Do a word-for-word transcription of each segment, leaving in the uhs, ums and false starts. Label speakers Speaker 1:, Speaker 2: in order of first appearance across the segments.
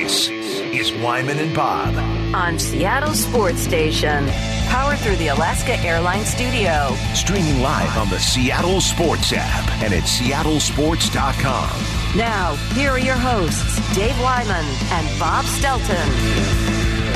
Speaker 1: This is Wyman and Bob
Speaker 2: on Seattle Sports Station, powered through the Alaska Airlines studio.
Speaker 1: Streaming live on the Seattle Sports app and at seattle sports dot com.
Speaker 2: Now, here are your hosts, Dave Wyman and Bob Stelton.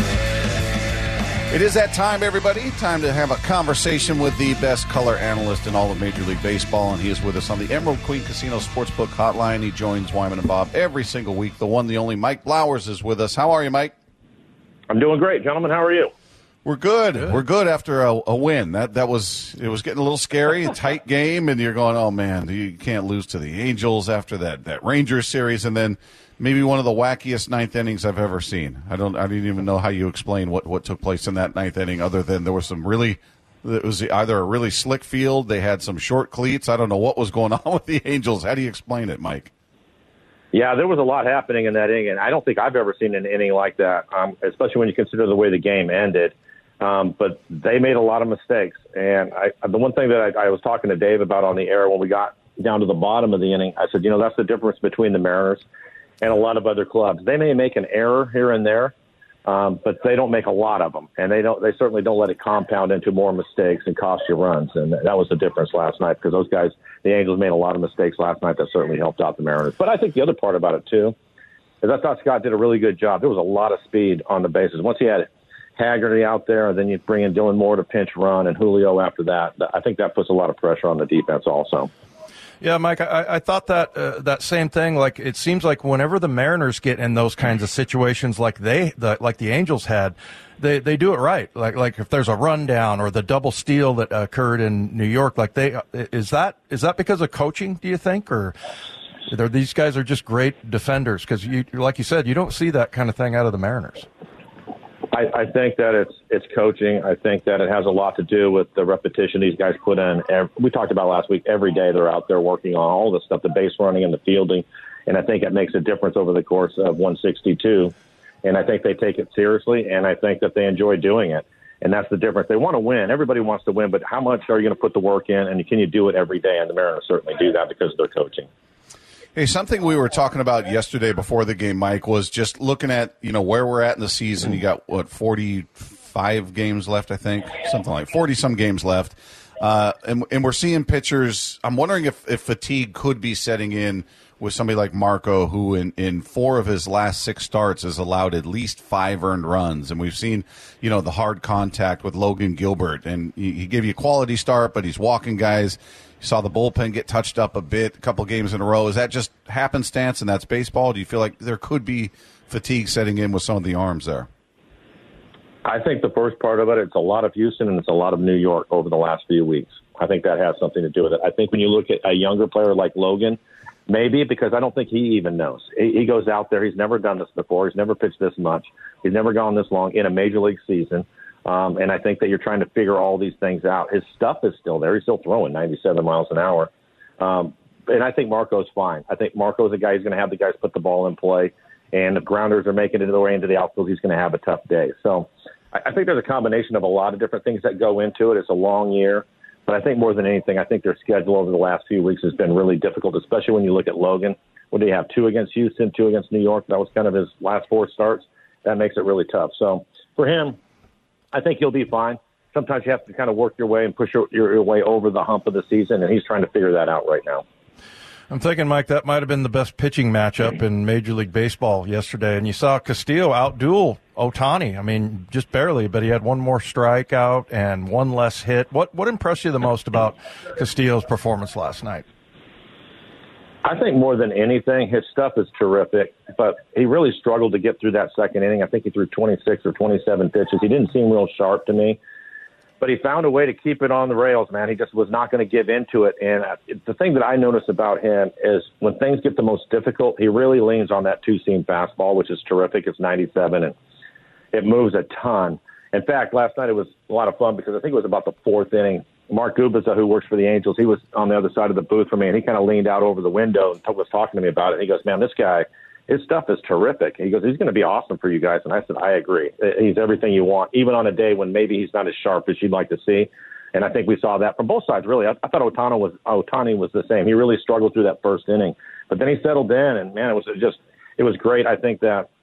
Speaker 3: It is that time, everybody. Time to have a conversation with the best color analyst in all of Major League Baseball, and he is with us on the Emerald Queen Casino Sportsbook Hotline. He joins Wyman and Bob every single week. The one, the only, Mike Blowers is with us. How are you, Mike?
Speaker 4: I'm doing great, gentlemen. How are you?
Speaker 3: We're good. good. We're good after a, a win. That that was it was getting a little scary, a tight game, and you're going, oh man, you can't lose to the Angels after that that Rangers series, and then maybe one of the wackiest ninth innings I've ever seen. I don't I didn't even know how you explain what, what took place in that ninth inning, other than there was some really it was either a really slick field, they had some short cleats. I don't know what was going on with the Angels. How do you explain it, Mike?
Speaker 4: Yeah, there was a lot happening in that inning, and I don't think I've ever seen an inning like that, um, especially when you consider the way the game ended. Um, but they made a lot of mistakes. And I, the one thing that I, I was talking to Dave about on the air when we got down to the bottom of the inning, I said, you know, that's the difference between the Mariners and a lot of other clubs. They may make an error here and there, um, but they don't make a lot of them. And they don't. They certainly don't let it compound into more mistakes and cost you runs. And that was the difference last night, because those guys, the Angels, made a lot of mistakes last night that certainly helped out the Mariners. But I think the other part about it, too, is I thought Scott did a really good job. There was a lot of speed on the bases. Once he had Haggerty out there, and then you bring in Dylan Moore to pinch run and Julio after that, I think that puts a lot of pressure on the defense also.
Speaker 5: Yeah, Mike, I, I thought that uh, that same thing. Like, it seems like whenever the Mariners get in those kinds of situations, like they, the, like the Angels had, they they do it right. Like like if there's a rundown or the double steal that occurred in New York, like they is that is that because of coaching? Do you think, or these guys are just great defenders? Because you, like you said, you don't see that kind of thing out of the Mariners.
Speaker 4: I, I think that it's it's coaching. I think that it has a lot to do with the repetition these guys put in. Every, we talked about last week, every day they're out there working on all the stuff, the base running and the fielding, and I think it makes a difference over the course of one sixty-two. And I think they take it seriously, and I think that they enjoy doing it. And that's the difference. They want to win. Everybody wants to win, but how much are you going to put the work in, and can you do it every day? And the Mariners certainly do that because of their coaching.
Speaker 3: Hey, something we were talking about yesterday before the game, Mike, was just looking at, you know, where we're at in the season. You got, what, forty-five games left, I think? Something like forty-some games left. Uh, and, and we're seeing pitchers. I'm wondering if, if fatigue could be setting in with somebody like Marco, who in, in four of his last six starts has allowed at least five earned runs. And we've seen, you know, the hard contact with Logan Gilbert. And he, he gave you a quality start, but he's walking guys. You saw the bullpen get touched up a bit, a couple games in a row. Is that just happenstance and that's baseball? Do you feel like there could be fatigue setting in with some of the arms there?
Speaker 4: I think the first part of it, it's a lot of Houston and it's a lot of New York over the last few weeks. I think that has something to do with it. I think when you look at a younger player like Logan, maybe, because I don't think he even knows. He, he goes out there. He's never done this before. He's never pitched this much. He's never gone this long in a major league season. Um, and I think that you're trying to figure all these things out. His stuff is still there. He's still throwing ninety-seven miles an hour. Um, and I think Marco's fine. I think Marco's a guy who's going to have the guys put the ball in play. And if grounders are making it the way into the outfield, he's going to have a tough day. So I, I think there's a combination of a lot of different things that go into it. It's a long year. But I think more than anything, I think their schedule over the last few weeks has been really difficult, especially when you look at Logan. What do you have, two against Houston, two against New York? That was kind of his last four starts. That makes it really tough. So for him, I think he'll be fine. Sometimes you have to kind of work your way and push your, your way over the hump of the season, and he's trying to figure that out right now.
Speaker 5: I'm thinking, Mike, that might have been the best pitching matchup in Major League Baseball yesterday. And you saw Castillo outduel Ohtani. I mean, just barely, but he had one more strikeout and one less hit. What what impressed you the most about Castillo's performance last night?
Speaker 4: I think more than anything, his stuff is terrific, but he really struggled to get through that second inning. I think he threw twenty-six or twenty-seven pitches. He didn't seem real sharp to me, but he found a way to keep it on the rails, man. He just was not going to give into it. And the thing that I notice about him is when things get the most difficult, he really leans on that two-seam fastball, which is terrific. It's ninety-seven, and it moves a ton. In fact, last night it was a lot of fun because I think it was about the fourth inning. Mark Gubiza, who works for the Angels, he was on the other side of the booth for me, and he kind of leaned out over the window and was talking to me about it. He goes, man, this guy, his stuff is terrific. He goes, he's going to be awesome for you guys. And I said, I agree. He's everything you want, even on a day when maybe he's not as sharp as you'd like to see. And I think we saw that from both sides, really. I, I thought Ohtani was, Ohtani was the same. He really struggled through that first inning. But then he settled in, and, man, it was just – it was great. I think that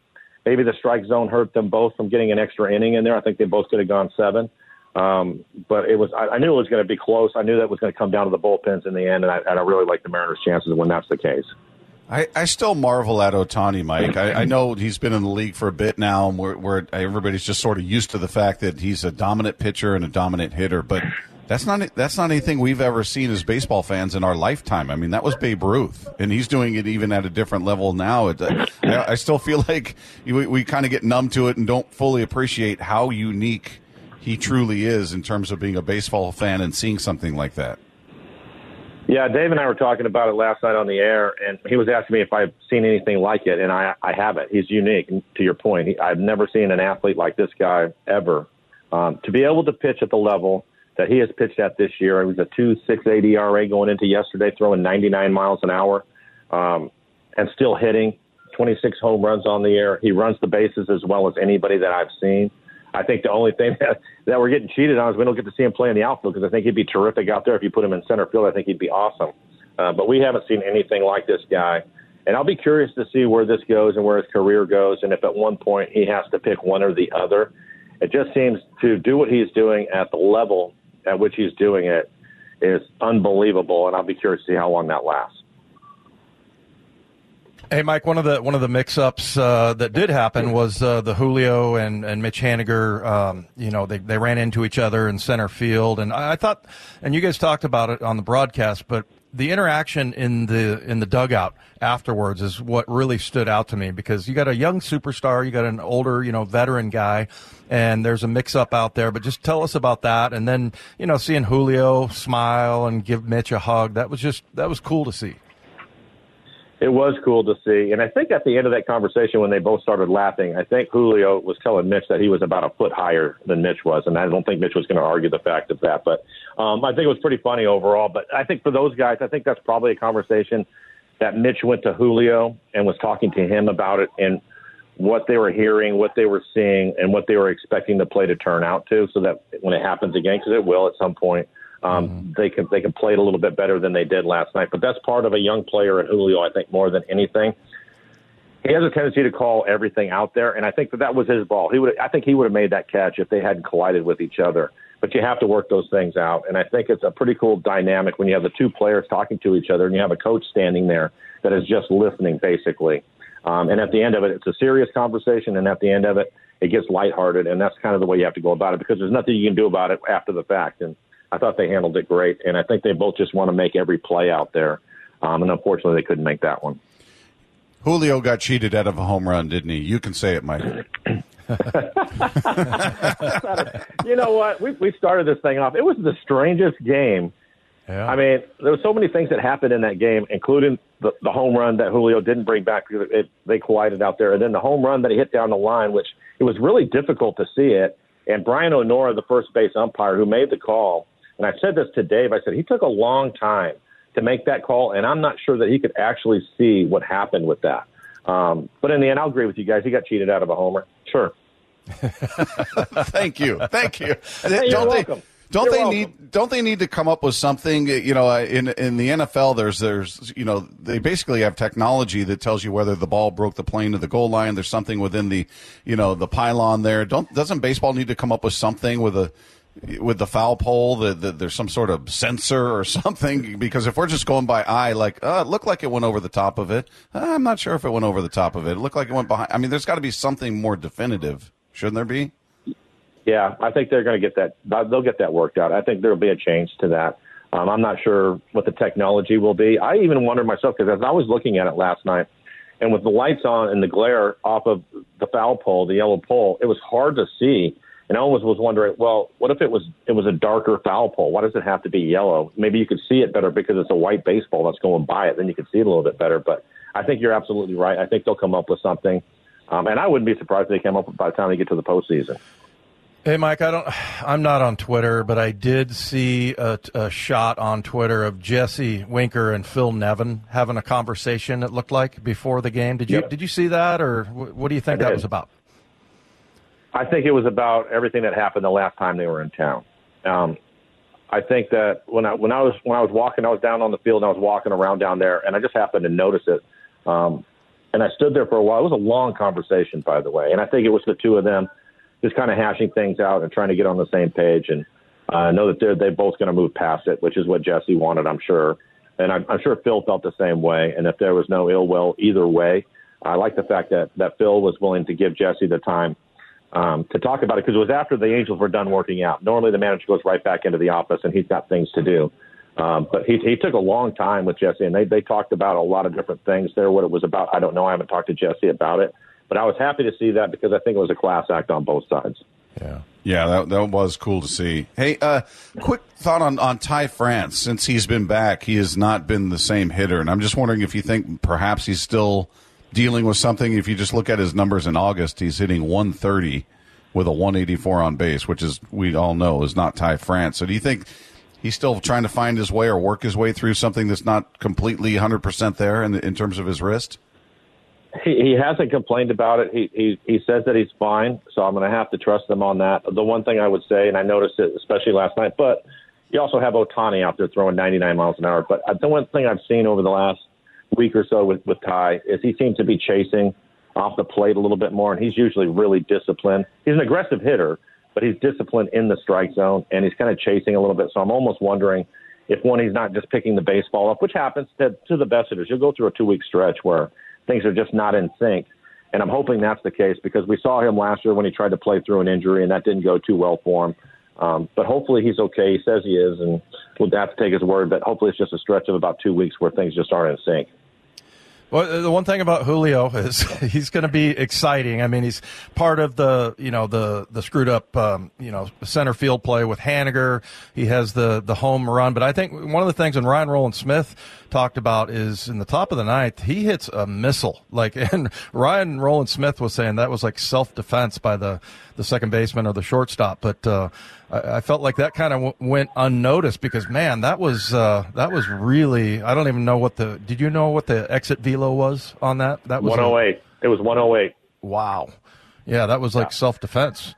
Speaker 4: maybe the strike zone hurt them both from getting an extra inning in there. I think they both could have gone seven. Um, but it was, I, I knew it was going to be close. I knew that was going to come down to the bullpens in the end, and I, and I really like the Mariners' chances when that's the case.
Speaker 3: I, I still marvel at Ohtani, Mike. I, I know he's been in the league for a bit now, and we're, we're, everybody's just sort of used to the fact that he's a dominant pitcher and a dominant hitter. But that's not that's not anything we've ever seen as baseball fans in our lifetime. I mean, that was Babe Ruth, and he's doing it even at a different level now. It, I, I still feel like we, we kind of get numb to it and don't fully appreciate how unique he truly is in terms of being a baseball fan and seeing something like that.
Speaker 4: Yeah, Dave and I were talking about it last night on the air, and he was asking me if I've seen anything like it, and I, I haven't. He's unique, to your point. He, I've never seen an athlete like this guy ever. Um, to be able to pitch at the level that he has pitched at this year, it was a two point six eight E R A going into yesterday, throwing ninety-nine miles an hour, um, and still hitting twenty-six home runs on the air. He runs the bases as well as anybody that I've seen. I think the only thing that, that we're getting cheated on is we don't get to see him play in the outfield, because I think he'd be terrific out there. If you put him in center field, I think he'd be awesome. Uh, but we haven't seen anything like this guy. And I'll be curious to see where this goes and where his career goes, and if at one point he has to pick one or the other. It just seems to do what he's doing at the level at which he's doing it is unbelievable, and I'll be curious to see how long that lasts.
Speaker 5: Hey, Mike, one of the one of the mix-ups uh, that did happen was uh, the Julio and, and Mitch Haniger. Um, you know, they they ran into each other in center field, and I, I thought, and you guys talked about it on the broadcast, but the interaction in the in the dugout afterwards is what really stood out to me, because you got a young superstar, you got an older, you know, veteran guy, and there's a mix-up out there. But just tell us about that, and then, you know, seeing Julio smile and give Mitch a hug, that was just that was cool to see.
Speaker 4: It was cool to see. And I think at the end of that conversation, when they both started laughing, I think Julio was telling Mitch that he was about a foot higher than Mitch was. And I don't think Mitch was going to argue the fact of that. But um, I think it was pretty funny overall. But I think for those guys, I think that's probably a conversation that Mitch went to Julio and was talking to him about it and what they were hearing, what they were seeing, and what they were expecting the play to turn out to, so that when it happens again, because it will at some point, Um, mm-hmm. They can they can play it a little bit better than they did last night. But that's part of a young player in Julio, I think, more than anything. He has a tendency to call everything out there, and I think that that was his ball. He would, I think he would have made that catch if they hadn't collided with each other. But you have to work those things out, and I think it's a pretty cool dynamic when you have the two players talking to each other and you have a coach standing there that is just listening, basically. Um, and at the end of it, it's a serious conversation, and at the end of it, it gets lighthearted, and that's kind of the way you have to go about it, because there's nothing you can do about it after the fact. And I thought they handled it great, and I think they both just want to make every play out there. Um, and unfortunately, they couldn't make that one.
Speaker 3: Julio got cheated out of a home run, didn't he? You can say it, Mike.
Speaker 4: You know what? We we started this thing off. It was the strangest game. Yeah. I mean, there were so many things that happened in that game, including the, the home run that Julio didn't bring back because it, they collided out there, and then the home run that he hit down the line, which it was really difficult to see it. And Brian O'Nora, the first base umpire who made the call, and I said this to Dave, I said he took a long time to make that call, and I'm not sure that he could actually see what happened with that. Um, but in the end, I'll agree with you guys. He got cheated out of a homer. Sure.
Speaker 3: Thank you. Thank you.
Speaker 4: Hey,
Speaker 3: don't
Speaker 4: you're
Speaker 3: they,
Speaker 4: welcome.
Speaker 3: Don't
Speaker 4: You're
Speaker 3: they
Speaker 4: welcome.
Speaker 3: need? Don't they need to come up with something? You know, in in the N F L, there's there's you know they basically have technology that tells you whether the ball broke the plane of the goal line. There's something within the you know the pylon there. Don't doesn't baseball need to come up with something with a with the foul pole that, that there's some sort of sensor or something? Because if we're just going by eye, like uh, it looked like it went over the top of it. Uh, I'm not sure if it went over the top of it. It looked like it went behind. I mean, there's got to be something more definitive, shouldn't there be?
Speaker 4: Yeah, I think they're going to get that. They'll get that worked out. I think there will be a change to that. Um, I'm not sure what the technology will be. I even wondered myself, because as I was looking at it last night, and with the lights on and the glare off of the foul pole, the yellow pole, it was hard to see. And I almost was wondering, well, what if it was it was a darker foul pole? Why does it have to be yellow? Maybe you could see it better because it's a white baseball that's going by it. Then you could see it a little bit better. But I think you're absolutely right. I think they'll come up with something. Um, and I wouldn't be surprised if they came up with by the time they get to the postseason.
Speaker 5: Hey, Mike, I don't, I'm not on Twitter, but I did see a, a shot on Twitter of Jesse Winker and Phil Nevin having a conversation, it looked like, before the game. Did you
Speaker 4: Yep.
Speaker 5: did you see that, or what do you think
Speaker 4: I
Speaker 5: that
Speaker 4: did.
Speaker 5: was about?
Speaker 4: I think it was about everything that happened the last time they were in town. Um, I think that when I when I was when I was walking, I was down on the field and I was walking around down there, and I just happened to notice it. Um, And I stood there for a while. It was a long conversation, by the way. And I think it was the two of them just kind of hashing things out and trying to get on the same page. And I uh, know that they're, they're both going to move past it, which is what Jesse wanted, I'm sure. And I'm, I'm sure Phil felt the same way. And if there was no ill will either way, I like the fact that, that Phil was willing to give Jesse the time um, to talk about it, because it was after the Angels were done working out. Normally the manager goes right back into the office and he's got things to do. Um, but he, he took a long time with Jesse, and they, they talked about a lot of different things there. What it was about, I don't know. I haven't talked to Jesse about it. But I was happy to see that because I think it was a class act on both sides.
Speaker 5: Yeah.
Speaker 3: Yeah, that, that was cool to see. Hey, uh, quick thought on, on Ty France. Since he's been back, he has not been the same hitter. And I'm just wondering if you think perhaps he's still dealing with something. If you just look at his numbers in August, he's hitting one thirty with a one eighty-four on base, which is, we all know, is not Ty France. So do you think he's still trying to find his way or work his way through something that's not completely one hundred percent there in, in terms of his wrist?
Speaker 4: He, he hasn't complained about it. He, he he says that he's fine, so I'm going to have to trust him on that. The one thing I would say, and I noticed it especially last night, but you also have Ohtani out there throwing ninety-nine miles an hour. But the one thing I've seen over the last week or so with, with Ty is he seems to be chasing off the plate a little bit more, and he's usually really disciplined. He's an aggressive hitter, but he's disciplined in the strike zone, and he's kind of chasing a little bit. So I'm almost wondering if, one, he's not just picking the baseball up, which happens to, to the best hitters. You'll go through a two-week stretch where things are just not in sync. And I'm hoping that's the case because we saw him last year when he tried to play through an injury, and that didn't go too well for him. Um, but hopefully he's okay. He says he is, and we'll have to take his word. But hopefully it's just a stretch of about two weeks where things just aren't in sync.
Speaker 5: Well, the one thing about Julio is he's going to be exciting. I mean, he's part of the, you know, the, the screwed up, um, you know, center field play with Haniger. He has the, the home run. But I think one of the things, and Ryan Rowland-Smith talked about, is in the top of the ninth, he hits a missile. Like, and Ryan Rowland-Smith was saying that was like self-defense by the, the second baseman or the shortstop. But, uh, I, I felt like that kind of w- went unnoticed because, man, that was, uh, that was really, I don't even know what the, did you know what the exit velo was on that? That was
Speaker 4: one oh eight. A, it was one oh eight.
Speaker 5: Wow. Yeah, that was like
Speaker 4: yeah.
Speaker 5: self-defense.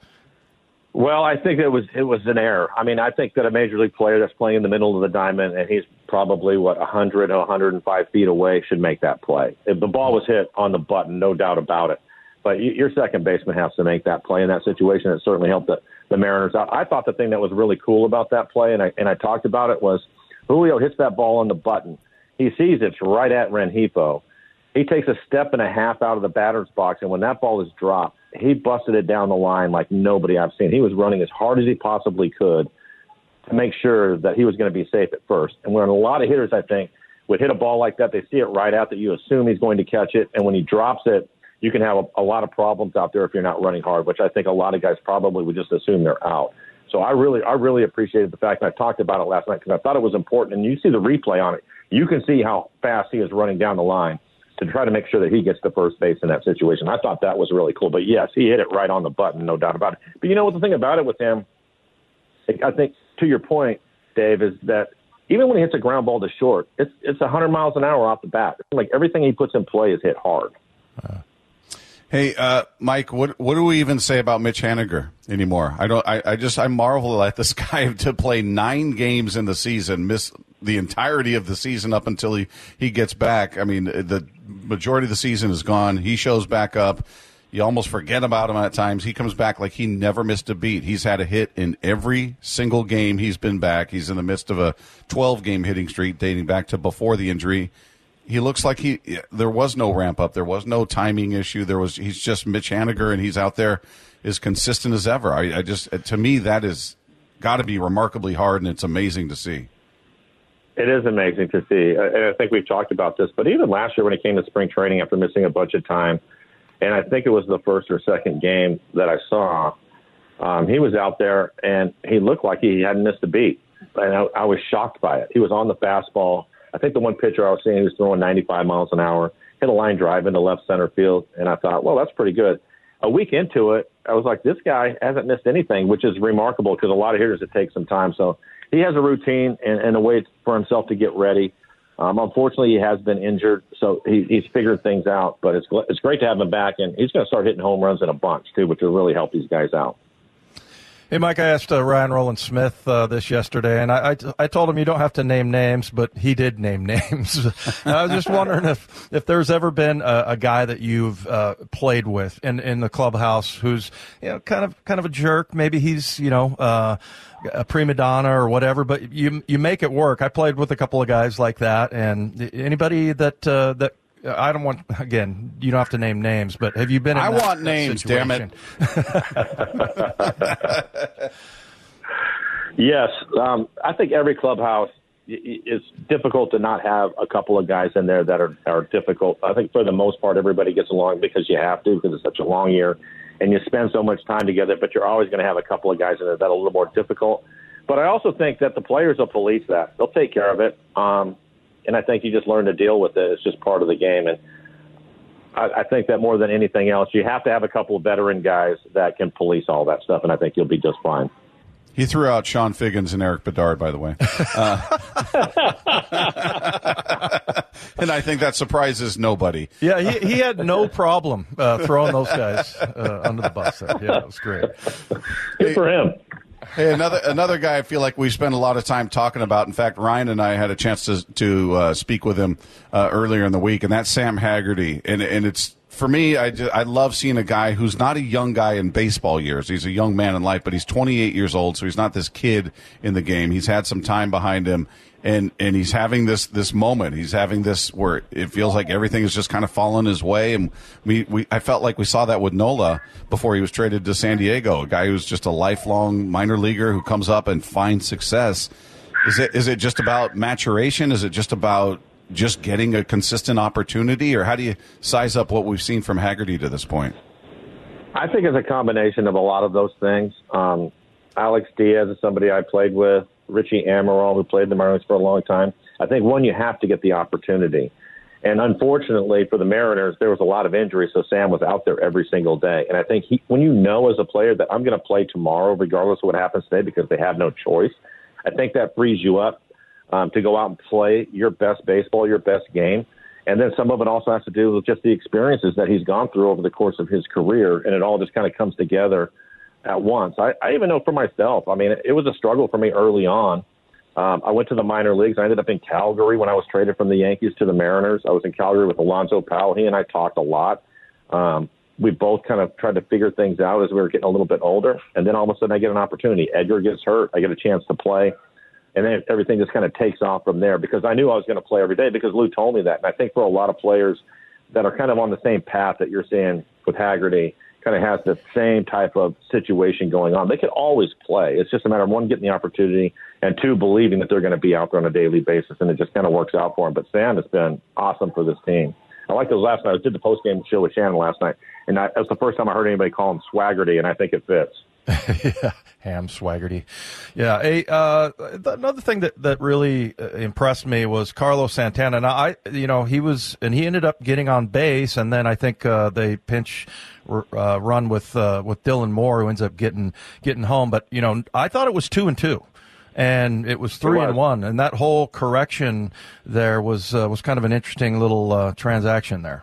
Speaker 4: Well, I think it was it was an error. I mean, I think that a major league player that's playing in the middle of the diamond, and he's probably, what, one hundred or one hundred five feet away, should make that play. If the ball was hit on the button, no doubt about it. But your second baseman has to make that play in that situation. It certainly helped the, the Mariners out. I thought the thing that was really cool about that play, and I, and I talked about it, was Julio hits that ball on the button. He sees it's right at Rengifo. He takes a step and a half out of the batter's box, and when that ball is dropped, he busted it down the line like nobody I've seen. He was running as hard as he possibly could to make sure that he was going to be safe at first. And when a lot of hitters, I think, would hit a ball like that, they see it right out that you assume he's going to catch it, and when he drops it, you can have a, a lot of problems out there if you're not running hard, which I think a lot of guys probably would just assume they're out. So I really I really appreciated the fact, and I talked about it last night because I thought it was important, and you see the replay on it. You can see how fast he is running down the line to try to make sure that he gets to first base in that situation. I thought that was really cool. But, yes, he hit it right on the button, no doubt about it. But you know what the thing about it with him, I think, to your point, Dave, is that even when he hits a ground ball to short, it's it's one hundred miles an hour off the bat. It's like everything he puts in play is hit hard.
Speaker 3: Uh, hey, uh, Mike, what what do we even say about Mitch Haniger anymore? I don't. I, I just I marvel at this guy to play nine games in the season, miss the entirety of the season up until he, he gets back. I mean, the majority of the season is gone. He shows back up. You almost forget about him at times. He comes back like he never missed a beat. He's had a hit in every single game he's been back. He's in the midst of a twelve-game hitting streak dating back to before the injury. He looks like he there was no ramp up. There was no timing issue. There was he's just Mitch Haniger, and he's out there as consistent as ever. I, I just to me that is got to be remarkably hard, and it's amazing to see.
Speaker 4: It is amazing to see. And I think we've talked about this, but even last year when he came to spring training after missing a bunch of time, and I think it was the first or second game that I saw, um, he was out there and he looked like he hadn't missed a beat. And I, I was shocked by it. He was on the fastball. I think the one pitcher I was seeing, he was throwing ninety-five miles an hour, hit a line drive into left center field. And I thought, well, that's pretty good. A week into it, I was like, this guy hasn't missed anything, which is remarkable because a lot of hitters, it takes some time. So he has a routine and, and a way for himself to get ready. Um, unfortunately, he has been injured, so he, he's figured things out. But it's it's great to have him back, and he's going to start hitting home runs in a bunch, too, which will really help these guys out.
Speaker 5: Hey, Mike, I asked uh, Ryan Rowland Smith uh, this yesterday, and I, I, I told him you don't have to name names, but he did name names. I was just wondering if, if there's ever been a, a guy that you've uh, played with in, in the clubhouse who's, you know, kind of kind of a jerk. Maybe he's, you know, uh, a prima donna or whatever, but you you make it work. I played with a couple of guys like that, and anybody that uh, that. I don't want, again, you don't have to name names, but have you been in
Speaker 3: I
Speaker 5: that,
Speaker 3: want names, damn it.
Speaker 4: Yes. Um, I think every clubhouse, it's difficult to not have a couple of guys in there that are, are difficult. I think for the most part, everybody gets along because you have to, because it's such a long year, and you spend so much time together, but you're always going to have a couple of guys in there that are a little more difficult. But I also think that the players will police that. They'll take care of it. Um, And I think you just learn to deal with it. It's just part of the game. And I, I think that more than anything else, you have to have a couple of veteran guys that can police all that stuff, and I think you'll be just fine.
Speaker 3: He threw out Sean Figgins and Eric Bedard, by the way. Uh, and I think that surprises nobody.
Speaker 5: Yeah, he, he had no problem uh, throwing those guys uh, under the bus there. Yeah, it was great.
Speaker 4: Good for him.
Speaker 3: Hey, another another guy I feel like we spend a lot of time talking about. In fact, Ryan and I had a chance to to uh, speak with him uh, earlier in the week, and that's Sam Haggerty. And and it's for me, I just, I love seeing a guy who's not a young guy in baseball years. He's a young man in life, but he's twenty-eight years old, so he's not this kid in the game. He's had some time behind him. And and he's having this this moment. He's having this where it feels like everything is just kind of falling his way. And we, we I felt like we saw that with Nola before he was traded to San Diego, a guy who's just a lifelong minor leaguer who comes up and finds success. Is it is it just about maturation? Is it just about just getting a consistent opportunity? Or how do you size up what we've seen from Haggerty to this point?
Speaker 4: I think it's a combination of a lot of those things. Um, Alex Diaz is somebody I played with. Richie Amaral, who played the Mariners for a long time. I think, one, you have to get the opportunity. And unfortunately for the Mariners, there was a lot of injuries, so Sam was out there every single day. And I think he, when you know as a player that I'm going to play tomorrow regardless of what happens today because they have no choice, I think that frees you up um, to go out and play your best baseball, your best game. And then some of it also has to do with just the experiences that he's gone through over the course of his career, and it all just kind of comes together at once. I, I even know for myself, I mean, it was a struggle for me early on. Um, I went to the minor leagues. I ended up in Calgary when I was traded from the Yankees to the Mariners. I was in Calgary with Alonzo Powell. He and I talked a lot. Um, we both kind of tried to figure things out as we were getting a little bit older. And then all of a sudden I get an opportunity. Edgar gets hurt. I get a chance to play. And then everything just kind of takes off from there because I knew I was going to play every day because Lou told me that. And I think for a lot of players that are kind of on the same path that you're seeing with Haggerty, kind of has the same type of situation going on. They can always play. It's just a matter of, one, getting the opportunity, and two, believing that they're going to be out there on a daily basis, and it just kind of works out for them. But Sam has been awesome for this team. I like those last night. I did the post-game show with Shannon last night, and I, that's the first time I heard anybody call him Swaggerty, and I think it fits.
Speaker 5: Yeah, Ham Swaggerty. Yeah. Hey, uh, another thing that, that really impressed me was Carlos Santana. Now, I, you know, he was, and he ended up getting on base, and then I think uh, they pinch uh, run with uh, with Dylan Moore, who ends up getting getting home. But you know, I thought it was two and two, and it was three it was. and one, and that whole correction there was uh, was kind of an interesting little uh, transaction there.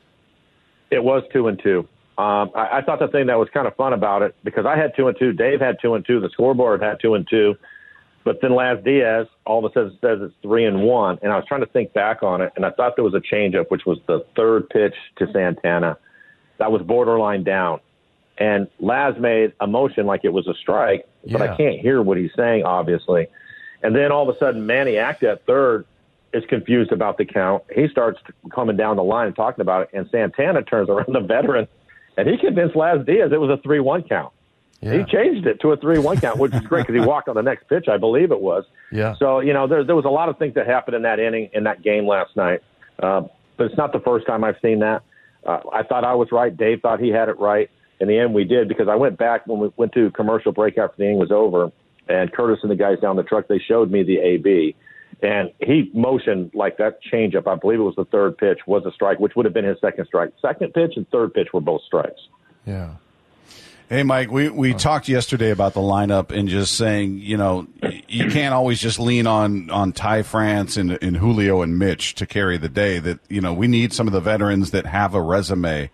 Speaker 4: It was two and two. Um, I, I thought the thing that was kind of fun about it, because I had two and two, Dave had two and two, the scoreboard had two and two, but then Laz Diaz all of a sudden says it's three and one, and I was trying to think back on it, and I thought there was a changeup, which was the third pitch to Santana, that was borderline down, and Laz made a motion like it was a strike, but yeah. I can't hear what he's saying, obviously, and then all of a sudden Manny Acta at third is confused about the count. He starts coming down the line and talking about it, and Santana turns around, the veteran, and he convinced Laz Diaz it was a three one count. Yeah. He changed it to a three one count, which is great because he walked on the next pitch, I believe it was.
Speaker 5: Yeah.
Speaker 4: So, you know, there, there was a lot of things that happened in that inning, in that game last night. Uh, but it's not the first time I've seen that. Uh, I thought I was right. Dave thought he had it right. In the end, we did, because I went back when we went to commercial break after the inning was over, and Curtis and the guys down the truck, they showed me the A B. And he motioned like that changeup, I believe it was the third pitch, was a strike, which would have been his second strike. Second pitch and third pitch were both strikes.
Speaker 5: Yeah.
Speaker 3: Hey, Mike, we, we talked yesterday about the lineup and just saying, you know, you can't always just lean on, on Ty France and, and Julio and Mitch to carry the day. That, you know, we need some of the veterans that have a resume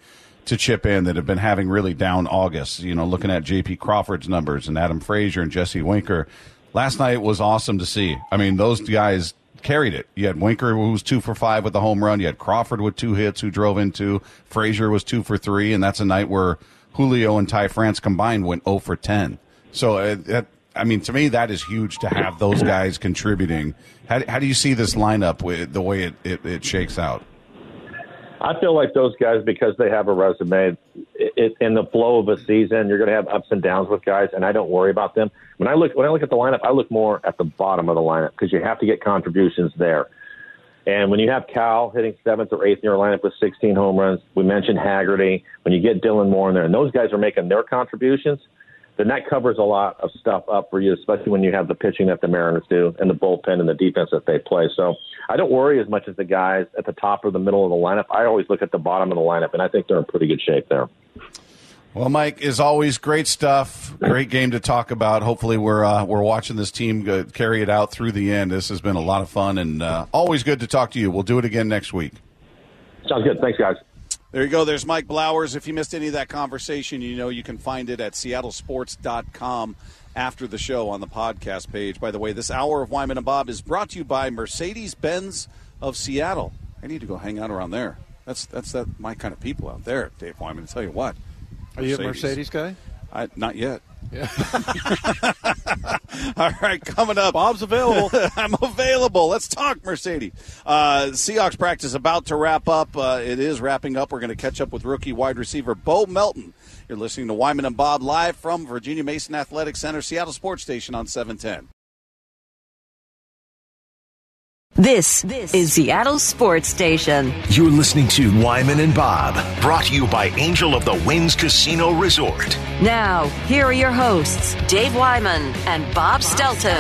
Speaker 3: to chip in that have been having really down August. You know, looking at J P Crawford's numbers and Adam Frazier and Jesse Winker. Last night was awesome to see. I mean, those guys carried it. You had Winker, who was two for five with a home run. You had Crawford with two hits, who drove in two. Frazier was two for three, and that's a night where Julio and Ty France combined went oh for ten. So, uh, that, I mean, to me, that is huge to have those guys contributing. How, how do you see this lineup with the way it, it, it shakes out?
Speaker 4: I feel like those guys, because they have a resume, it, it, in the flow of a season, you're going to have ups and downs with guys, and I don't worry about them. When I look when I look at the lineup, I look more at the bottom of the lineup because you have to get contributions there. And when you have Cal hitting seventh or eighth in your lineup with sixteen home runs, we mentioned Haggerty. When you get Dylan Moore in there, and those guys are making their contributions, then that covers a lot of stuff up for you, especially when you have the pitching that the Mariners do and the bullpen and the defense that they play. So I don't worry as much as the guys at the top or the middle of the lineup. I always look at the bottom of the lineup, and I think they're in pretty good shape there.
Speaker 3: Well, Mike, as always, great stuff. Great game to talk about. Hopefully we're uh, we're watching this team go, carry it out through the end. This has been a lot of fun, and uh, always good to talk to you. We'll do it again next week.
Speaker 4: Sounds good. Thanks, guys.
Speaker 3: There you go. There's Mike Blowers. If you missed any of that conversation, you know you can find it at seattle sports dot com after the show on the podcast page. By the way, this hour of Wyman and Bob is brought to you by Mercedes-Benz of Seattle. I need to go hang out around there. That's that's that my kind of people out there, Dave Wyman. I'll tell you what.
Speaker 5: Are you a Mercedes guy?
Speaker 3: I, not yet.
Speaker 5: Yeah.
Speaker 3: All right, coming up.
Speaker 5: Bob's available.
Speaker 3: I'm available. Let's talk Mercedes. Uh, Seahawks practice about to wrap up. Uh, it is wrapping up. We're going to catch up with rookie wide receiver Bo Melton. You're listening to Wyman and Bob live from Virginia Mason Athletic Center, Seattle Sports Station on seven ten.
Speaker 2: This, this is Seattle Sports Station.
Speaker 1: You're listening to Wyman and Bob, brought to you by Angel of the Winds Casino Resort.
Speaker 2: Now, here are your hosts, Dave Wyman and Bob Stelton.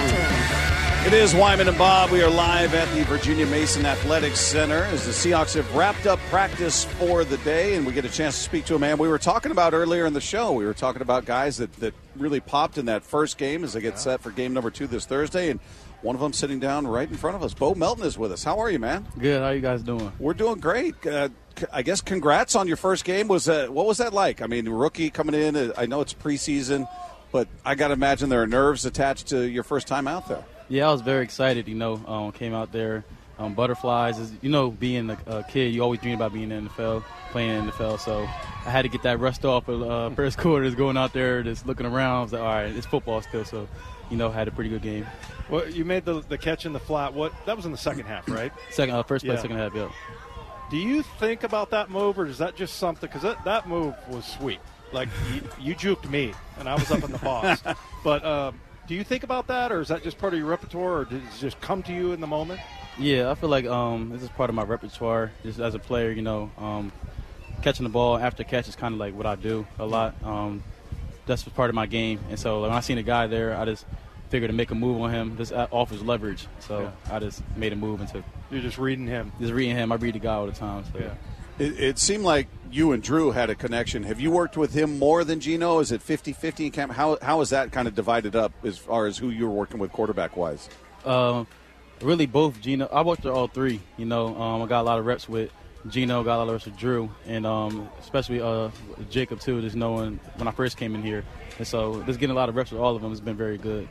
Speaker 3: It is Wyman and Bob. We are live at the Virginia Mason Athletic Center as the Seahawks have wrapped up practice for the day, and we get a chance to speak to a man we were talking about earlier in the show. We were talking about guys that, that really popped in that first game as they get set for game number two this Thursday, and one of them sitting down right in front of us. Bo Melton is with us. How are you, man?
Speaker 6: Good. How you guys doing?
Speaker 3: We're doing great. Uh, I guess congrats on your first game. Was uh, what was that like? I mean, rookie coming in. Uh, I know it's preseason, but I got to imagine there are nerves attached to your first time out there.
Speaker 6: Yeah, I was very excited. You know, um, came out there. Um, butterflies is, you know, being a, a kid, you always dream about being in the N F L, playing in the N F L. So I had to get that rust off of uh, first quarters, going out there, just looking around. I was like, all right, it's football still. So, you know, had a pretty good game.
Speaker 5: Well, you made the the catch in the flat. What that was in the second half, right?
Speaker 6: Second, uh, first play,
Speaker 5: yeah.
Speaker 6: second half, yeah.
Speaker 5: Do you think about that move, or is that just something? Because that, that move was sweet. Like you, you juked me, and I was up in the box. But um, do you think about that, or is that just part of your repertoire, or did it just come to you in the moment?
Speaker 6: Yeah, I feel like um, this is part of my repertoire. Just as a player, you know, um, catching the ball after catch is kind of like what I do a lot. Um, that's part of my game, and so when I seen a guy there, I just figured to make a move on him. This offers leverage, so yeah. I just made a move and took.
Speaker 5: You're just reading him.
Speaker 6: Just reading him. I read the guy all the time. So.
Speaker 5: Yeah.
Speaker 3: It, it seemed like you and Drew had a connection. Have you worked with him more than Geno? Is it fifty-fifty in camp? How how is that kind of divided up as far as who you were working with quarterback-wise?
Speaker 6: Um, really both Geno. I worked with all three. You know, um, I got a lot of reps with Geno, got a lot of reps with Drew, and um, especially uh, Jacob, too, just knowing when I first came in here. And so just getting a lot of reps with all of them has been very good.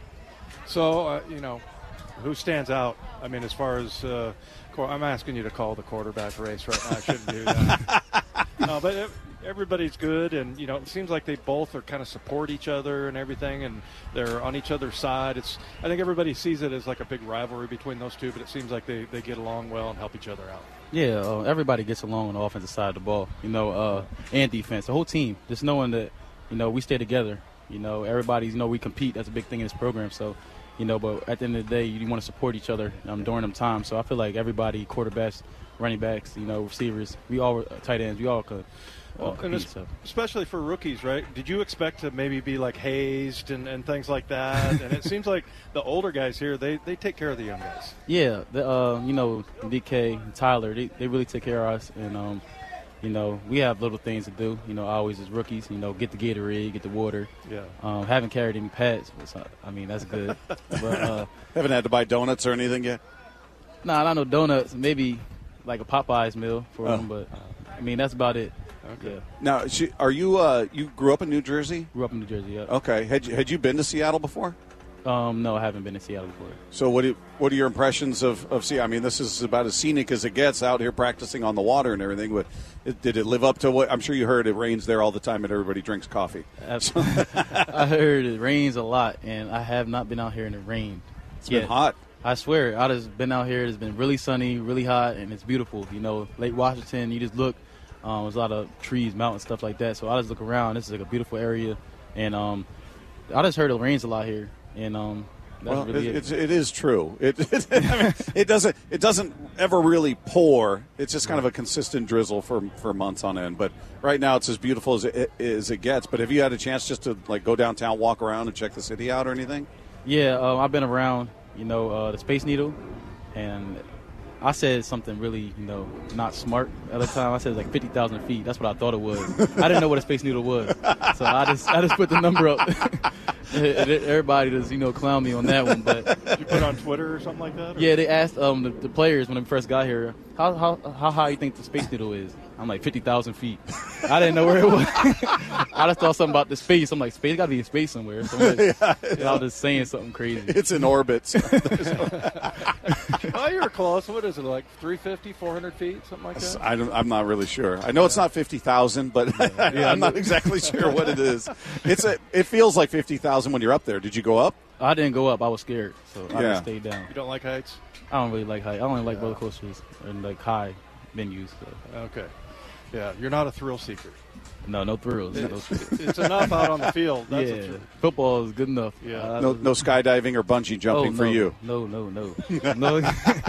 Speaker 5: So, uh, you know, who stands out? I mean, as far as uh, I'm asking you to call the quarterback race right now. I shouldn't do that. No, but everybody's good, and, you know, it seems like they both are kind of support each other and everything, and they're on each other's side. It's I think everybody sees it as like a big rivalry between those two, but it seems like they, they get along well and help each other out.
Speaker 6: Yeah, uh, everybody gets along on the offensive side of the ball, you know, uh, and defense. The whole team, just knowing that, you know, we stay together. You know, everybody's, you know, we compete. That's a big thing in this program. So, you know, but at the end of the day, you want to support each other um, during them times. So I feel like everybody, quarterbacks, running backs, you know, receivers, we all, uh, tight ends, we all could.
Speaker 5: Well,
Speaker 6: compete,
Speaker 5: and
Speaker 6: so.
Speaker 5: Especially for rookies, right? Did you expect to maybe be like hazed and, and things like that? And it seems like the older guys here, they, they take care of the young guys.
Speaker 6: Yeah, the, uh, you know, D K, Tyler, they, they really take care of us. And, um, you know, we have little things to do, you know, always as rookies, you know, get the Gatorade, get the water.
Speaker 5: Yeah. Um,
Speaker 6: haven't carried any pads. I mean, that's good. But, uh,
Speaker 3: haven't had to buy donuts or anything yet?
Speaker 6: Nah, not no donuts. Maybe like a Popeyes meal for
Speaker 3: oh.
Speaker 6: them, but, I mean, that's about it.
Speaker 7: Okay.
Speaker 6: Yeah.
Speaker 8: Now, she, are you uh, you grew up in New Jersey?
Speaker 6: Grew up in New Jersey. Yeah.
Speaker 8: Okay. Had you, had you been to Seattle before?
Speaker 6: Um, no, I haven't been to Seattle before.
Speaker 8: So what do, what are your impressions of, of Seattle? I mean, this is about as scenic as it gets out here practicing on the water and everything. But it, did it live up to what? I'm sure you heard it rains there all the time and everybody drinks coffee.
Speaker 6: I heard it rains a lot, and I have not been out here in the rain.
Speaker 8: It's been hot.
Speaker 6: I swear, I just been out here. It's been really sunny, really hot, and it's beautiful. You know, Lake Washington, you just look. Um, there's a lot of trees, mountains, stuff like that. So I just look around. This is like a beautiful area. And um, I just heard it rains a lot here. And um, that's
Speaker 8: well,
Speaker 6: really
Speaker 8: it,
Speaker 6: it.
Speaker 8: It's, it is true. It, it, I mean, it doesn't it doesn't ever really pour. It's just kind of a consistent drizzle for for months on end. But right now, it's as beautiful as it, as it gets. But have you had a chance just to like go downtown, walk around, and check the city out or anything?
Speaker 6: Yeah, um, I've been around, you know, uh, the Space Needle. And I said something really, you know, not smart at the time. I said like fifty thousand feet. That's what I thought it was. I didn't know what a Space Needle was. So I just I just put the number up. Everybody just, you know, clown me on that one. But
Speaker 7: Did you put it on Twitter or something like that? Or?
Speaker 6: yeah, they asked um, the, the players when they first got here, how how how high you think the Space Needle is? I'm like fifty thousand feet. I didn't know where it was. I just thought something about the space. I'm like, space got to be in space somewhere. So I'm just,
Speaker 8: yeah,
Speaker 6: you know, I was just saying something crazy.
Speaker 8: It's in orbit.
Speaker 7: Oh, you were close. What is it, like three fifty, four hundred feet, something like that?
Speaker 8: I don't, I'm not really sure. I know it's not fifty thousand, but
Speaker 6: Yeah,
Speaker 8: I'm not exactly sure what it is. It's a, It feels like fifty thousand when you're up there. Did you go up?
Speaker 6: I didn't go up. I was scared, so I
Speaker 8: Yeah.
Speaker 6: just stayed down.
Speaker 7: You don't like heights?
Speaker 6: I don't really like height. I only like roller coasters and like high venues. So.
Speaker 7: Okay. Yeah, you're not a thrill seeker.
Speaker 6: No, no thrills. No thrills.
Speaker 7: It's enough out on the field. That's a
Speaker 6: yeah,
Speaker 7: thrill.
Speaker 6: football is good enough.
Speaker 7: Yeah.
Speaker 6: Uh,
Speaker 8: No, no skydiving or bungee jumping
Speaker 6: oh, no,
Speaker 8: for you.
Speaker 6: No, no, no, no,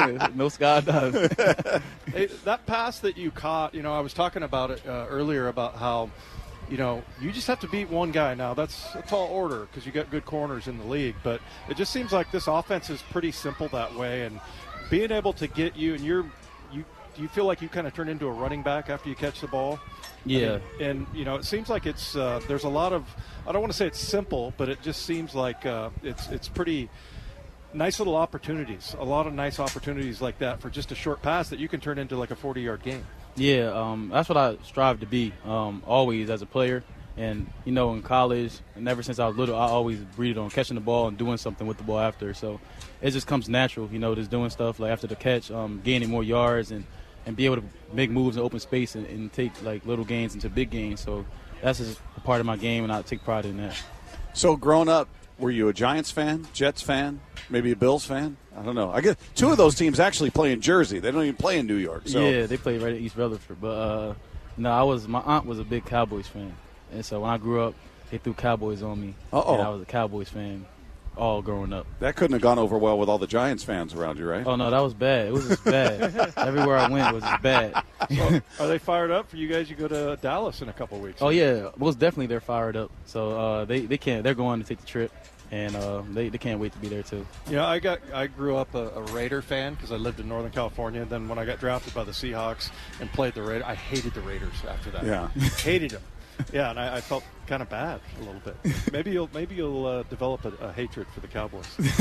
Speaker 6: no skydiving.
Speaker 7: Hey, that pass that you caught, you know, I was talking about it uh, earlier about how, you know, you just have to beat one guy. Now, that's a tall order because you got good corners in the league, but it just seems like this offense is pretty simple that way, and being able to get you, and you're, you, do you feel like you kind of turn into a running back after you catch the ball?
Speaker 6: Yeah.
Speaker 7: I mean, and, you know, it seems like it's, uh, there's a lot of, I don't want to say it's simple, but it just seems like uh, it's, it's pretty nice little opportunities, a lot of nice opportunities like that for just a short pass that you can turn into like a forty-yard game.
Speaker 6: Yeah, um, that's what I strive to be um, always as a player. And, you know, in college, and ever since I was little, I always breathed on catching the ball and doing something with the ball after. So it just comes natural, you know, just doing stuff like after the catch, um, gaining more yards and, and be able to make moves in open space and, and take, like, little gains into big gains. So that's just a part of my game, and I take pride in that.
Speaker 8: So growing up, were you a Giants fan, Jets fan, maybe a Bills fan? I don't know. I guess two of those teams actually play in Jersey. They don't even play in New York. So.
Speaker 6: Yeah, they play right at East Rutherford. But, uh, no, I was my aunt was a big Cowboys fan. And so when I grew up, they threw Cowboys on me.
Speaker 8: Uh-oh.
Speaker 6: And I was a Cowboys fan all growing up.
Speaker 8: That couldn't have gone over well with all the Giants fans around you, right?
Speaker 6: Oh, no, that was bad. It was just bad. Everywhere I went was just bad.
Speaker 7: So are they fired up for you guys? You go to Dallas in a couple of weeks.
Speaker 6: Oh, yeah. Most definitely they're fired up. So uh, they, they can't. They're going to take the trip. And uh, they, they can't wait to be there, too.
Speaker 7: Yeah, I got I grew up a, a Raider fan because I lived in Northern California. And then when I got drafted by the Seahawks and played the Raiders, I hated the Raiders after that.
Speaker 8: Yeah.
Speaker 7: Hated them. Yeah, and I, I felt kind of bad a little bit. Maybe you'll maybe you'll uh, develop a, a hatred for the Cowboys.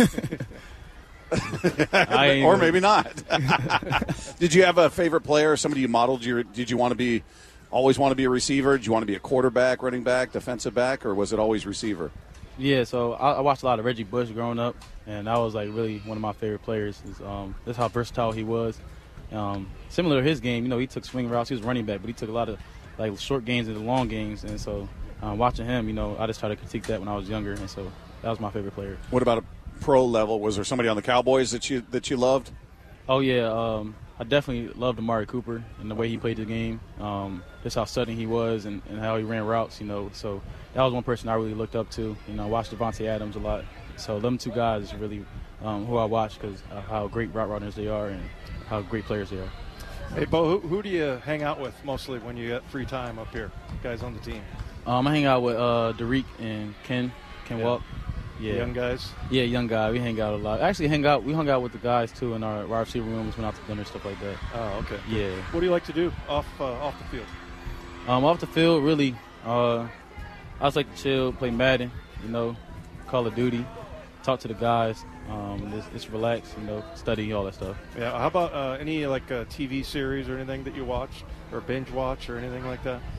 Speaker 6: I
Speaker 8: or maybe not. Did you have a favorite player, somebody you modeled your – did you want to be – always want to be a receiver? Did you want to be a quarterback, running back, defensive back, or was it always receiver?
Speaker 6: Yeah, so I, I watched a lot of Reggie Bush growing up, and that was like really one of my favorite players. Is, um, that's how versatile he was. Um, similar to his game, you know, he took swing routes. He was running back, but he took a lot of like short gains into long gains. And so um, watching him, you know, I just tried to critique that when I was younger, and so that was my favorite player.
Speaker 8: What about a pro level? Was there somebody on the Cowboys that you that you loved?
Speaker 6: Oh yeah, um, I definitely loved Amari Cooper and the way he played the game. Um, just how sudden he was and, and how he ran routes, you know. So that was one person I really looked up to. You know, I watched Devontae Adams a lot. So them two guys is really um, who I watch because of how great route runners they are and how great players they are.
Speaker 7: Hey, Bo, who, who do you hang out with mostly when you get free time up here, guys on the team?
Speaker 6: Um, I hang out with uh, Derek and Ken, Ken
Speaker 7: Yeah.
Speaker 6: Walk. Yeah.
Speaker 7: The young guys?
Speaker 6: Yeah, young guy. We hang out a lot. Actually, hang out. We hung out with the guys, too, in our wide receiver rooms, went out to dinner, stuff like that.
Speaker 7: Oh, okay.
Speaker 6: Yeah.
Speaker 7: What do you like to do off uh, off the field?
Speaker 6: Um, off the field, really, uh, I just like to chill, play Madden, you know, Call of Duty, talk to the guys, um, just, just relax, you know, study, all that stuff.
Speaker 7: Yeah. How about uh, any like uh, T V series or anything that you watch or binge watch or anything like that?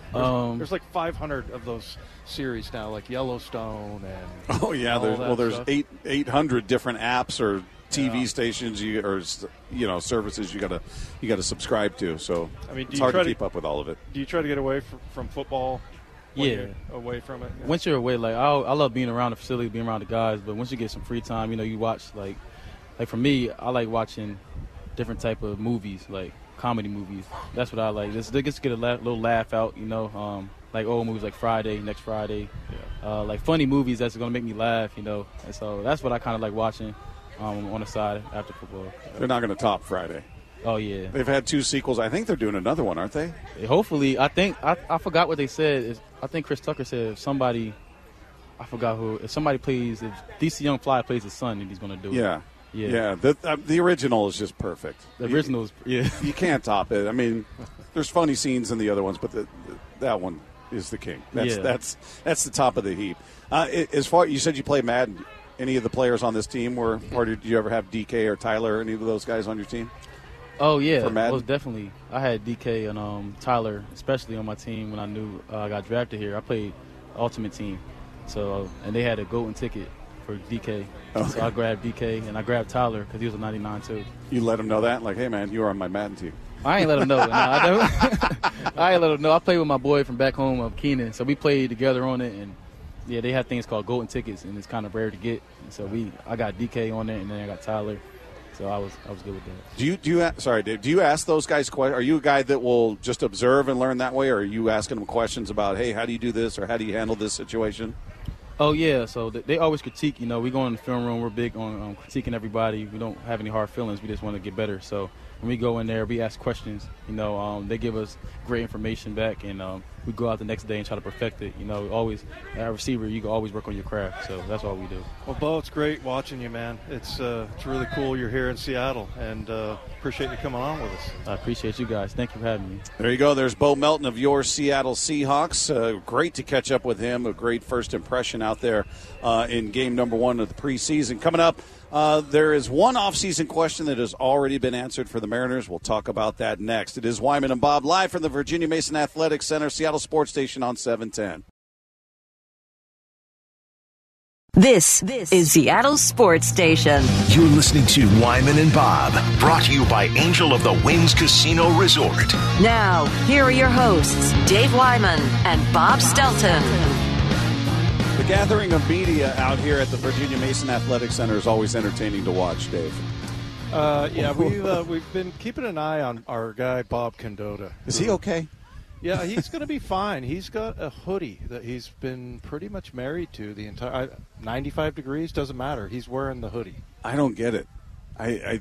Speaker 7: There's,
Speaker 6: Um,
Speaker 7: there's like five hundred of those series now, like Yellowstone and
Speaker 8: Oh yeah,
Speaker 7: all
Speaker 8: there's,
Speaker 7: that
Speaker 8: well, there's
Speaker 7: stuff.
Speaker 8: eight eight hundred different apps or T V
Speaker 7: Yeah.
Speaker 8: stations you or you know services you gotta you gotta subscribe to. So
Speaker 7: I mean, do
Speaker 8: it's
Speaker 7: you
Speaker 8: hard
Speaker 7: try
Speaker 8: to
Speaker 7: to-
Speaker 8: keep up with all of it.
Speaker 7: Do you try to get away from, from football? when
Speaker 6: Yeah.
Speaker 7: you're away from it.
Speaker 6: Once you're away, like I, I love being around the facility, being around the guys. But once you get some free time, you know, you watch like, like for me, I like watching different type of movies, like comedy movies. That's what I like. Just, just to get a la- little laugh out, you know. Um, like old movies like Friday, Next Friday,
Speaker 7: Yeah.
Speaker 6: uh, like funny movies that's gonna make me laugh, you know. And so that's what I kind of like watching um, on the side after football.
Speaker 8: They're not going to top Friday.
Speaker 6: Oh yeah.
Speaker 8: They've had two sequels. I think they're doing another one, aren't they?
Speaker 6: Hopefully, I think I, I forgot what they said. Is I think Chris Tucker said if somebody, I forgot who, if somebody plays, if D C Young Fly plays his son, then he's gonna do it.
Speaker 8: Yeah.
Speaker 6: Yeah.
Speaker 8: Yeah. The, uh, the original is just perfect.
Speaker 6: The original is yeah.
Speaker 8: You, you can't top it. I mean, there's funny scenes in the other ones, but the, the, that one is the king. That's
Speaker 6: Yeah.
Speaker 8: that's that's the top of the heap. Uh, i- as far you said you play Madden, any of the players on this team were, or did you ever have D K or Tyler, or any of those guys on your team?
Speaker 6: Oh yeah,
Speaker 8: For Madden?
Speaker 6: most definitely. I had D K and um, Tyler, especially on my team when I knew uh, I got drafted here. I played Ultimate Team, so and they had a golden ticket for D K.
Speaker 8: Okay.
Speaker 6: So I grabbed D K and I grabbed Tyler because he was a ninety-nine too.
Speaker 8: You let them know that, like, hey man, you were on my Madden team.
Speaker 6: I ain't let him know. No, I, don't. I ain't let him know. I played with my boy from back home of Keenan, so we played together on it. And yeah, they have things called golden tickets, and it's kind of rare to get. And so we, I got D K on it, and then I got Tyler. So I was, I was good with that.
Speaker 8: Do you do you a- sorry, Dave? Do you ask those guys questions? Are you a guy that will just observe and learn that way, or are you asking them questions about, hey, how do you do this, or how do you handle this situation?
Speaker 6: Oh yeah, so th- they always critique. You know, we go in the film room. We're big on um, critiquing everybody. We don't have any hard feelings. We just want to get better. So when we go in there, we ask questions. You know, um, they give us great information back, and um, we go out the next day and try to perfect it. You know, always as a receiver, you can always work on your craft. So that's all we do.
Speaker 7: Well, Bo, it's great watching you, man. It's uh, it's really cool you're here in Seattle, and uh, appreciate you coming on with us.
Speaker 6: I appreciate you guys. Thank you for having me.
Speaker 8: There you go. There's Bo Melton of your Seattle Seahawks. Uh, great to catch up with him. A great first impression out there uh, in game number one of the preseason. Coming up, uh, there is one offseason question that has already been answered for the Mariners. We'll talk about that next. It is Wyman and Bob live from the Virginia Mason Athletic Center, Seattle Sports Station on seven ten.
Speaker 2: This, this is Seattle Sports Station.
Speaker 1: You're listening to Wyman and Bob, brought to you by Angel of the Winds Casino Resort.
Speaker 2: Now, here are your hosts, Dave Wyman and Bob Stelton.
Speaker 8: The gathering of media out here at the Virginia Mason Athletic Center is always entertaining to watch, Dave.
Speaker 7: Uh, yeah, we've uh, we've been keeping an eye on our guy Bob Condotta.
Speaker 8: Is he okay?
Speaker 7: Yeah, he's going to be fine. He's got a hoodie that he's been pretty much married to the entire ninety-five degrees. Doesn't matter. He's wearing the hoodie.
Speaker 8: I don't get it. I I,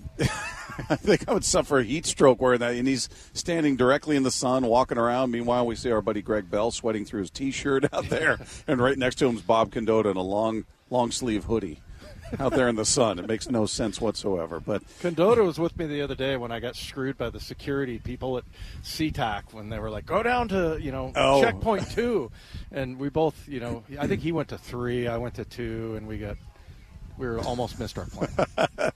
Speaker 8: I think I would suffer a heat stroke wearing that. And he's standing directly in the sun, walking around. Meanwhile, we see our buddy Greg Bell sweating through his T-shirt out there, and right next to him is Bob Condotta in a long long sleeve hoodie out there in the sun. It makes no sense whatsoever. But
Speaker 7: Condotta was with me the other day when I got screwed by the security people at SeaTac when they were like, go down to, you know,
Speaker 8: Oh.
Speaker 7: checkpoint two. And we both, you know, I think he went to three, I went to two, and we got, we were almost missed our plane.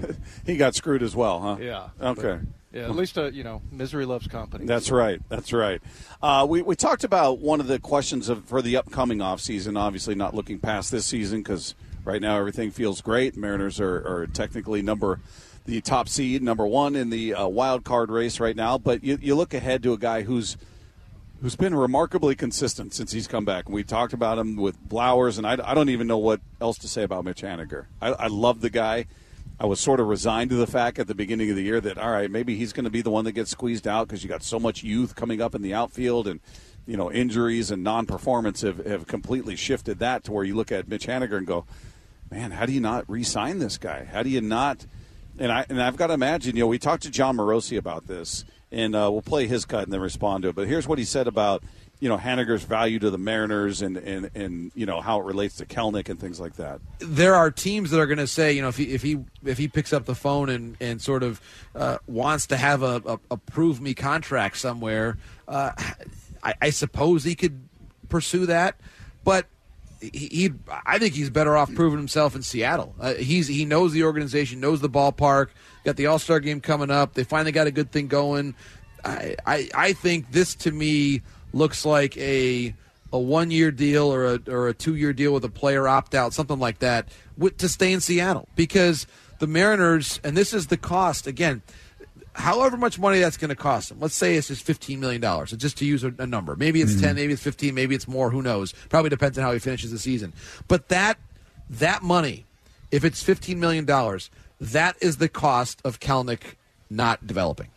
Speaker 8: he got screwed as well, huh?
Speaker 7: Yeah.
Speaker 8: Okay.
Speaker 7: But, yeah, at least, uh, you know, misery loves company.
Speaker 8: That's right. That's right. Uh, we, we talked about one of the questions of, for the upcoming offseason, obviously not looking past this season because right now everything feels great. Mariners are, are technically number the top seed, number one in the uh, wild card race right now. But you, you look ahead to a guy who's who's been remarkably consistent since he's come back. And we talked about him with Blowers, and I, I don't even know what else to say about Mitch Haniger. I, I love the guy. I was sort of resigned to the fact at the beginning of the year that, all right, maybe he's going to be the one that gets squeezed out because you got so much youth coming up in the outfield, and you know injuries and non-performance have, have completely shifted that to where you look at Mitch Haniger and go, man, how do you not re-sign this guy? How do you not? And I and I've got to imagine, you know, we talked to John Morosi about this, and uh, we'll play his cut and then respond to it. But here's what he said about, you know, Haniger's value to the Mariners and, and, and you know, how it relates to Kelnick and things like that.
Speaker 9: There are teams that are going to say, you know, if he if he if he picks up the phone and, and sort of uh, wants to have a, a, a prove me contract somewhere, uh, I, I suppose he could pursue that, but. He, he, I think he's better off proving himself in Seattle. Uh, he's he knows the organization, knows the ballpark. Got the All-Star game coming up. They finally got a good thing going. I, I, I think this to me looks like a a one year deal or a or a two year deal with a player opt out, something like that, with, to stay in Seattle, because the Mariners, and this is the cost again. However much money that's going to cost them. Let's say it's just fifteen million dollars, so just to use a, a number. Maybe it's mm-hmm. ten, maybe it's fifteen, maybe it's more, who knows. Probably depends on how he finishes the season. But that that money, if it's fifteen million dollars, that is the cost of Kelenic not developing.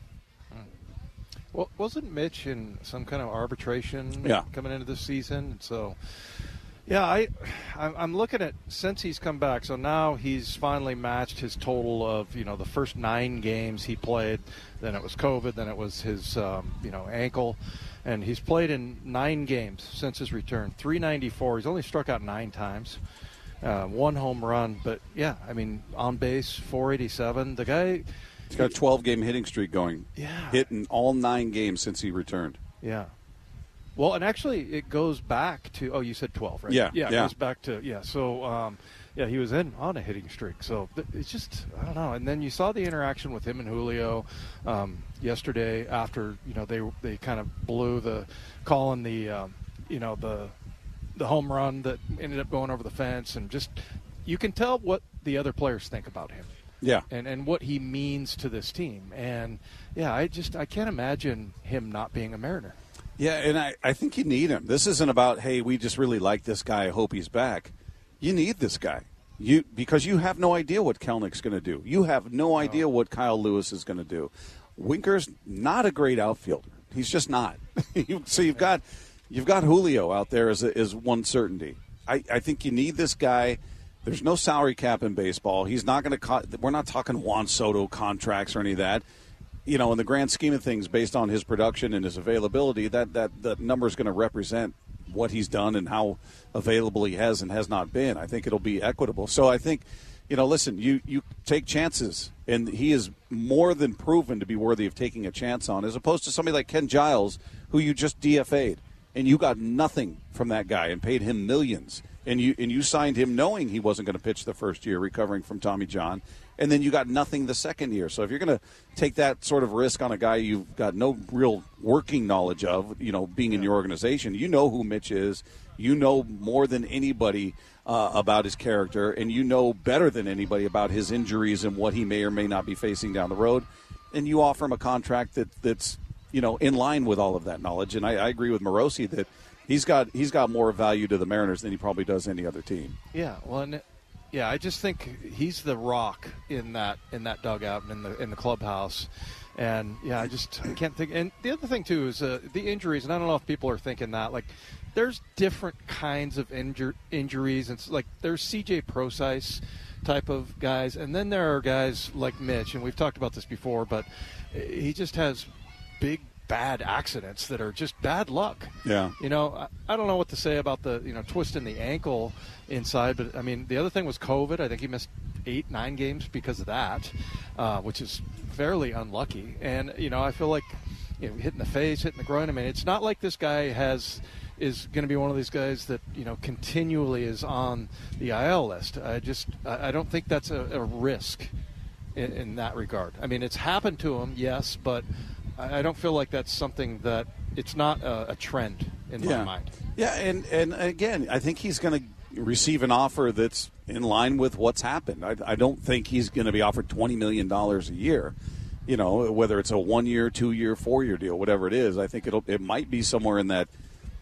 Speaker 7: Well, wasn't Mitch in some kind of arbitration
Speaker 8: yeah.
Speaker 7: coming into this season? So, yeah, I, I'm looking at since he's come back. So now he's finally matched his total of, you know, the first nine games he played. Then it was COVID. Then it was his, um, you know, ankle. And he's played in nine games since his return. three ninety-four. He's only struck out nine times. Uh, one home run. But, yeah, I mean, on base, four eighty-seven. The guy...
Speaker 8: He's got a twelve-game hitting streak going.
Speaker 7: Yeah.
Speaker 8: Hit in all nine games since he returned.
Speaker 7: Yeah. Well, and actually, it goes back to, oh, you said twelve, right?
Speaker 8: Yeah.
Speaker 7: Yeah, it
Speaker 8: yeah.
Speaker 7: goes back to, yeah. So, um, yeah, he was in on a hitting streak. So it's just, I don't know. And then you saw the interaction with him and Julio um, yesterday after, you know, they they kind of blew the, calling the, um, you know, the the home run that ended up going over the fence. And just, you can tell what the other players think about him.
Speaker 8: Yeah.
Speaker 7: And and what he means to this team. And, yeah, I just, I can't imagine him not being a Mariner.
Speaker 8: Yeah, and I, I think you need him. This isn't about, hey, we just really like this guy, I hope he's back. You need this guy. You Because you have no idea what Kelenic's going to do. You have no idea what Kyle Lewis is going to do. Winker's not a great outfielder. He's just not. So you've got you've got Julio out there as, a, as one certainty. I, I think you need this guy. There's no salary cap in baseball. He's not going to co- – we're not talking Juan Soto contracts or any of that. You know, in the grand scheme of things, based on his production and his availability, that, that, that number is going to represent what he's done and how available he has and has not been. I think it'll be equitable. So I think, you know, listen, you, you take chances, and he is more than proven to be worthy of taking a chance on, as opposed to somebody like Ken Giles, who you just D F A'd, and you got nothing from that guy and paid him millions. And you and you signed him knowing he wasn't going to pitch the first year, recovering from Tommy John, and then you got nothing the second year. So if you're going to take that sort of risk on a guy you've got no real working knowledge of, you know, being in your organization, you know who Mitch is, you know more than anybody uh, about his character, and you know better than anybody about his injuries and what he may or may not be facing down the road, and you offer him a contract that that's, you know, in line with all of that knowledge. And I, I agree with Morosi that He's got he's got more value to the Mariners than he probably does any other team.
Speaker 7: Yeah, well, and, yeah, I just think he's the rock in that in that dugout and in the in the clubhouse, and yeah, I just I can't think. And the other thing too is uh, the injuries, and I don't know if people are thinking that like there's different kinds of injur- injuries. It's like there's C J Prosise type of guys, and then there are guys like Mitch, and we've talked about this before, but he just has big. Bad accidents that are just bad luck.
Speaker 8: Yeah.
Speaker 7: You know, I, I don't know what to say about the, you know, twisting the ankle inside, but, I mean, the other thing was COVID. I think he missed eight, nine games because of that, uh, which is fairly unlucky. And, you know, I feel like, you know, hitting the face, hitting the groin, I mean, it's not like this guy has is going to be one of these guys that, you know, continually is on the I L list. I just I, I don't think that's a, a risk in, in that regard. I mean, it's happened to him, yes, but I don't feel like that's something that it's not a, a trend in
Speaker 8: yeah.
Speaker 7: my mind.
Speaker 8: Yeah, and, and again, I think he's going to receive an offer that's in line with what's happened. I, I don't think he's going to be offered twenty million dollars a year, you know, whether it's a one-year, two-year, four-year deal, whatever it is. I think it'll it might be somewhere in that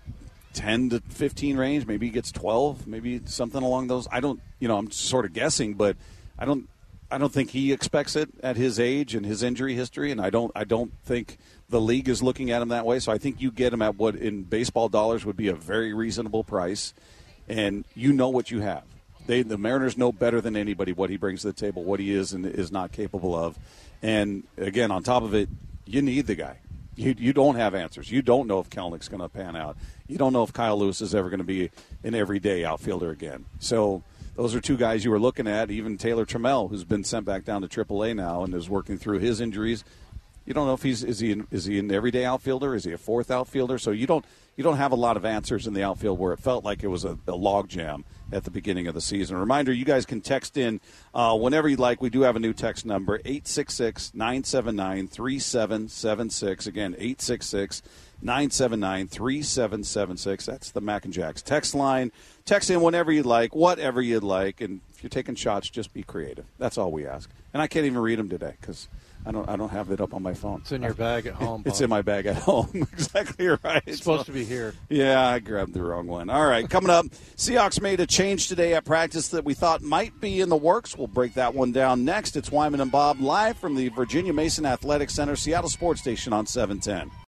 Speaker 8: ten to fifteen range. Maybe he gets twelve, maybe something along those. I don't, you know, I'm sort of guessing, but I don't I don't think he expects it at his age and his injury history, and I don't I don't think the league is looking at him that way. So I think you get him at what in baseball dollars would be a very reasonable price, and you know what you have. They the Mariners know better than anybody what he brings to the table, what he is and is not capable of. And again, on top of it, you need the guy. You you don't have answers. You don't know if Kelenic's going to pan out. You don't know if Kyle Lewis is ever going to be an everyday outfielder again. So those are two guys you were looking at. Even Taylor Trammell, who's been sent back down to triple A now and is working through his injuries. You don't know if he's is he an, is he an everyday outfielder? Is he a fourth outfielder? So you don't you don't have a lot of answers in the outfield where it felt like it was a, a log jam at the beginning of the season. A reminder, you guys can text in uh, whenever you'd like. We do have a new text number, eight six six, nine seven nine, three seven seven six. Again, eight six six, nine seven nine, three seven seven six. That's the Mac and Jacks text line. Text in whenever you'd like, whatever you'd like. And if you're taking shots, just be creative. That's all we ask. And I can't even read them today because I don't. I don't have it up on my phone.
Speaker 7: It's in your bag at home. Bob.
Speaker 8: It's in my bag at home. Exactly right.
Speaker 7: It's supposed so, to be here.
Speaker 8: Yeah, I grabbed the wrong one. All right, coming up, Seahawks made a change today at practice that we thought might be in the works. We'll break that one down next. It's Wyman and Bob live from the Virginia Mason Athletic Center, Seattle Sports Station on seven ten.